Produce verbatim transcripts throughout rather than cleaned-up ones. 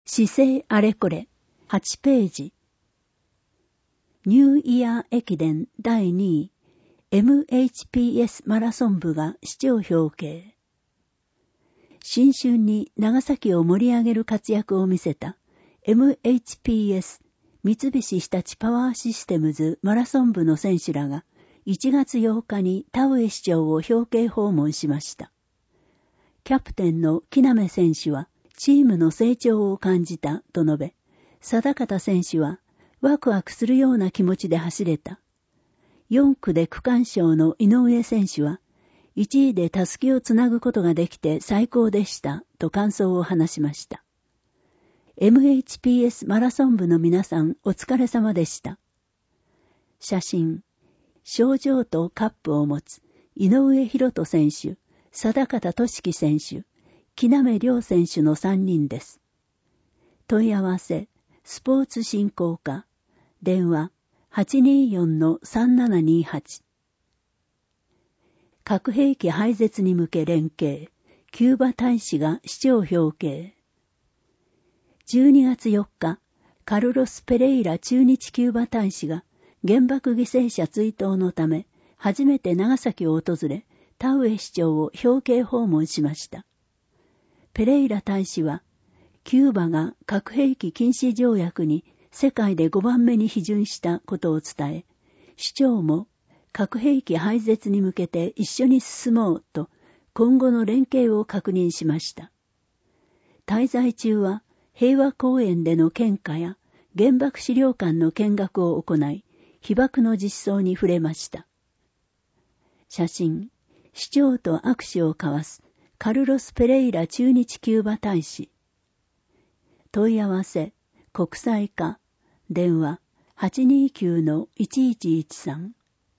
市政あれこれはちページ。ニューイヤー駅伝だいにい エムエイチピーエス マラソン部が市長表敬。新春に長崎を盛り上げる活躍を見せた エムエイチピーエス 三菱日立パワーシステムズマラソン部の選手らがいちがつようかに田上市長を表敬訪問しました。キャプテンの木滑選手はチームの成長を感じたと述べ、定方選手はワクワクするような気持ちで走れた。よんくで区間賞の井上選手はいちいでたすきをつなぐことができて最高でしたと感想を話しました。エムエイチピーエス マラソン部の皆さんお疲れ様でした。写真、賞状とカップを持つ井上博人選手、定方俊樹選手、木滑亮選手のさんにんです。問い合わせ、スポーツ振興課、電話 はちにーよんのさんななにーはち。核兵器廃絶に向け連携、キューバ大使が市長表敬。じゅうにがつよっか、カルロス・ペレイラ駐日キューバ大使が原爆犠牲者追悼のため初めて長崎を訪れ、田上市長を表敬訪問しました。ペレイラ大使は、キューバが核兵器禁止条約に世界でごばんめに批准したことを伝え、市長も核兵器廃絶に向けて一緒に進もうと今後の連携を確認しました。滞在中は平和公園での献花や原爆資料館の見学を行い、被爆の実相に触れました。写真、市長と握手を交わすカルロス・ペレイラ駐日キューバ大使。問い合わせ、国際課、電話 はちにーきゅうのいちいちいちさん。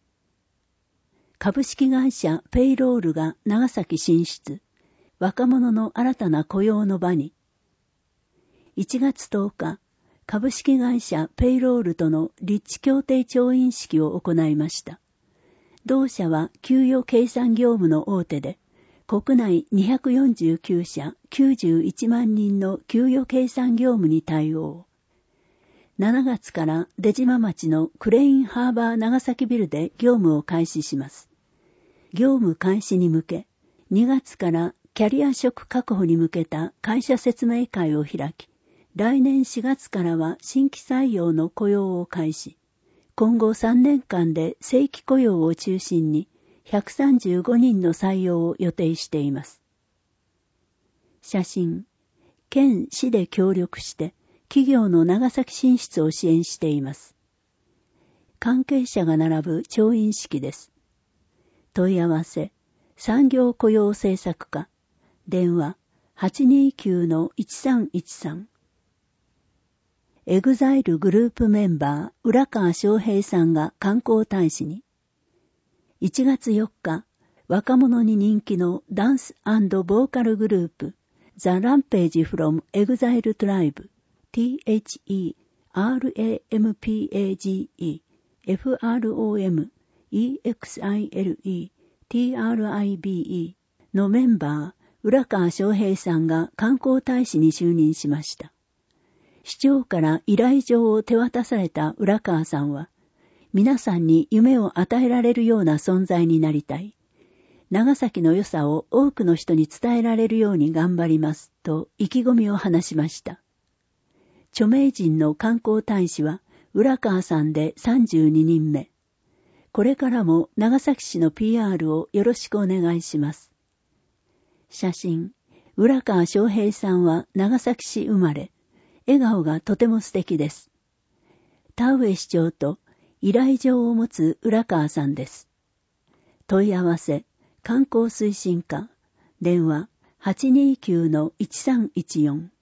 株式会社ペイロールが長崎進出、若者の新たな雇用の場に。いちがつとおか、株式会社ペイロールとの立地協定調印式を行いました。同社は給与計算業務の大手で、国内にひゃくよんじゅうきゅうしゃきゅうじゅういちまんにんの給与計算業務に対応。しちがつから出島町のクレインハーバー長崎ビルで業務を開始します。業務開始に向け、にがつからキャリア職確保に向けた会社説明会を開き、来年しがつからは新規採用の雇用を開始。今後さんねんかんで正規雇用を中心にひゃくさんじゅうごにんの採用を予定しています。写真、県市で協力して企業の長崎進出を支援しています。関係者が並ぶ調印式です。問い合わせ、産業雇用政策課、電話 はちにーきゅうのいちさんいちさん。エグザイルグループメンバー浦川翔平さんが観光大使に。いちがつよっか、若者に人気のダンス&ボーカルグループ、The Rampage from Exile Tribe、ティーエイチイーアールエーエムピーエージーイー、エフアールオーエム、イーエックスアイエルイー、ティーアールアイビーイー のメンバー、浦川翔平さんが観光大使に就任しました。市長から依頼状を手渡された浦川さんは、皆さんに夢を与えられるような存在になりたい。長崎の良さを多くの人に伝えられるように頑張ります、と意気込みを話しました。著名人の観光大使は浦川さんでさんじゅうににんめ。これからも長崎市の ピーアール をよろしくお願いします。写真、浦川翔平さんは長崎市生まれ、笑顔がとても素敵です。田上市長と依頼状を持つ浦川さんです。問い合わせ、観光推進課、電話 はちにーきゅうのいちさんいちよん。